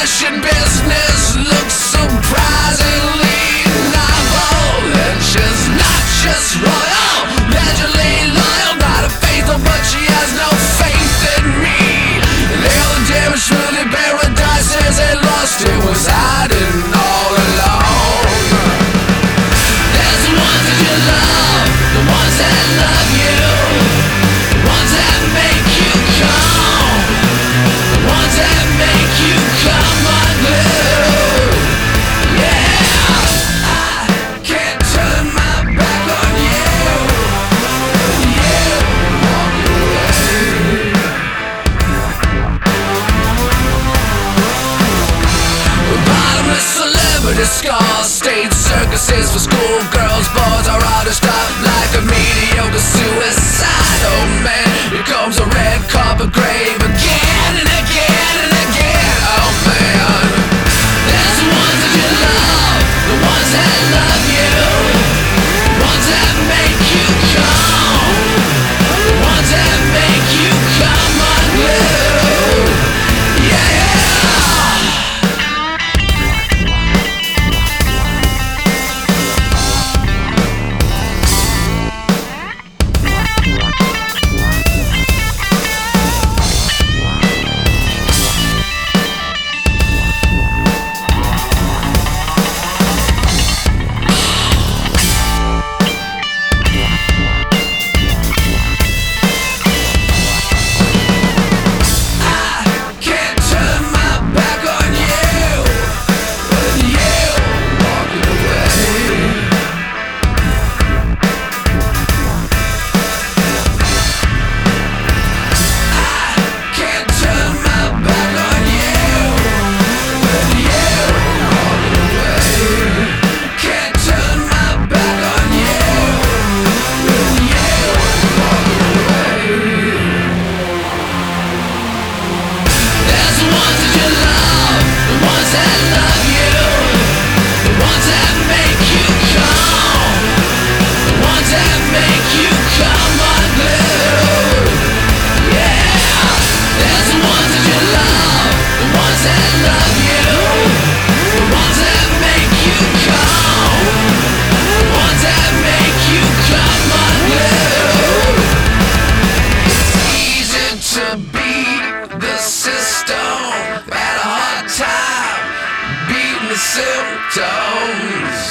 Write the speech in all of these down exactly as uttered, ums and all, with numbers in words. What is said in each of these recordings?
fashion business looks surprisingly novel. And she's not just royal, allegedly loyal, not a faithful, but she has no faith in me. The only damage to the paradise is they lost it was hiding all alone. There's the ones that you love, the ones that love you, the ones that make you come, the ones that make you come unglued. Yeah, I can't turn my back on you. You walk away. Bottomless celebrity scars, stage circuses for schoolgirls, boys are all dressed up like a mediocre suicide. Oh man, here comes a red carpet grave again and again and again. Oh man, there's the ones that you love, the ones that love you, the ones that make you come, the ones that make you come unglued. Yeah. Symptoms.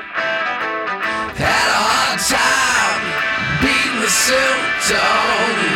Had a hard time beating the symptoms.